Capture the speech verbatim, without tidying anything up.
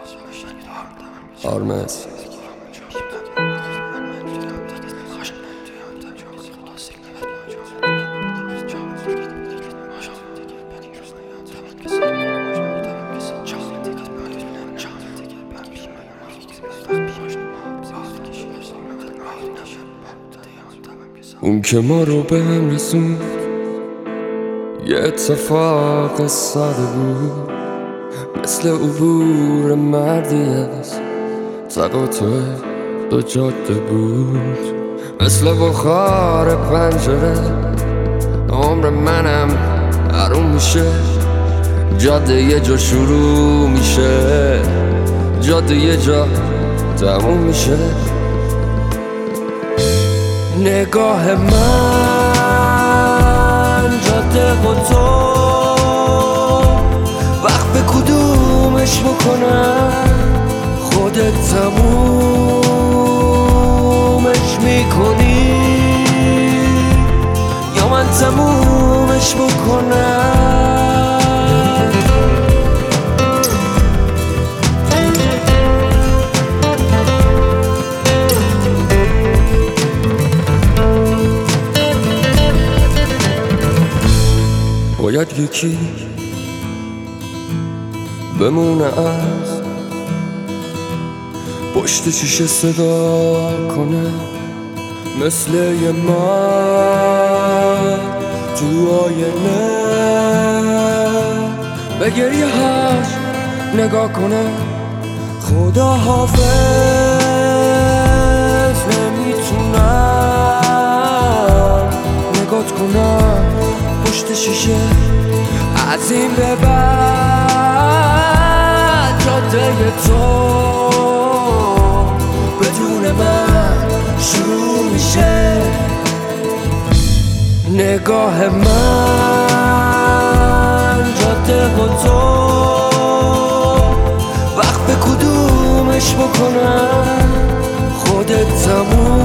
آرمز اون که ما رو به هم رسون یه اتفاق ساده بود، مثل عبور مردی از تقاطع دو جاده بود، مثل بخار پنجره عمر منم حروم میشه. جاده یه جا شروع میشه، جاده یه جا تموم میشه. نگاه من جاده و تو وقت به کدومش بکنم، خودت تمومش میکنی یا من تمومش بکنم؟ باید یکی بمونه از پشت شیشه صدا کنه، مثل یه مرد تو آینه به گریه هاش نگاه کنه. خدا حافظ نمیتونم نگات کنم پشت شیشه. از این به بعد جاده تو بدون من شروع میشه. نگاه من جاده و تو وقت به کدومش بکنم، خودت تموم